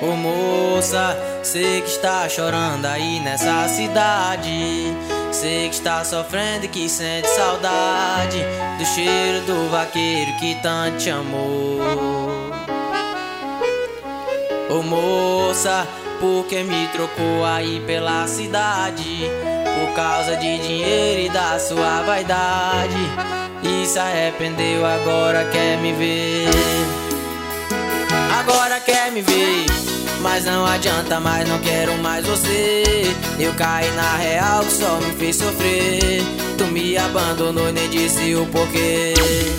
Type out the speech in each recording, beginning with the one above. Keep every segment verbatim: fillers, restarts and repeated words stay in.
Ô moça, sei que está chorando aí nessa cidade. Sei que está sofrendo e que sente saudade do cheiro do vaqueiro que tanto te amou. Ô moça, por que me trocou aí pela cidade? Por causa de dinheiro e da sua vaidade. E se arrependeu, agora quer me ver. Agora quer me ver, mas não adianta mais, não quero mais você. Eu caí na real que só me fez sofrer. Tu me abandonou e nem disse o porquê.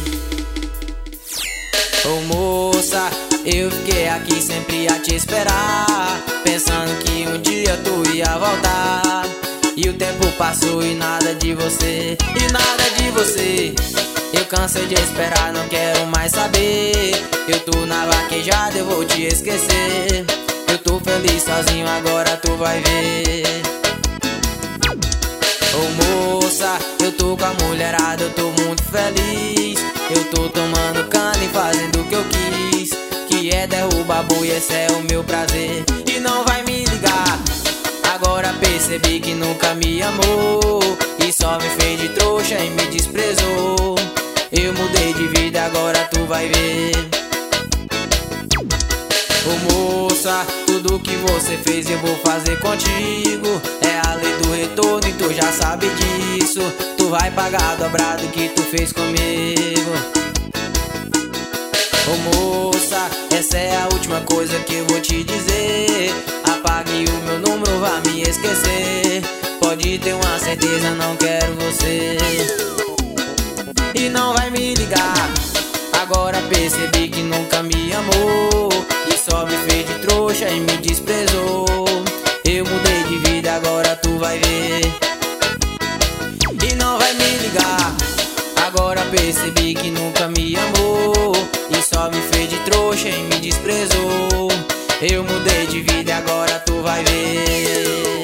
Ô moça, eu fiquei aqui sempre a te esperar, pensando que um dia tu ia voltar. E o tempo passou e nada de você, e nada de você. Eu cansei de esperar, não quero mais saber. Eu tô na vaquejada, eu vou te esquecer. Eu tô feliz sozinho, agora tu vai ver. Ô moça, eu tô com a mulherada, eu tô muito feliz. Eu tô tomando cana e fazendo o que eu quis, que é derrubar boi, esse é o meu prazer. E não vai me ligar, agora percebi que nunca me amou, e só me fez de trouxa e me desprezou. Eu mudei de vida, agora tu vai ver. Ô moça, tudo que você fez eu vou fazer contigo. É a lei do retorno e tu já sabe disso. Tu vai pagar dobrado o que tu fez comigo. Ô moça, essa é a última coisa que eu vou te dizer. Apague o meu número, vá me esquecer. Pode ter uma certeza, não quero você. E não vai me ligar, agora percebi que nunca me amou, e só me fez de trouxa e me desprezou. Eu mudei de vida, agora tu vai ver. E não vai me ligar, agora percebi que nunca me amou, e só me fez de trouxa e me desprezou. Eu mudei de vida, agora tu vai ver.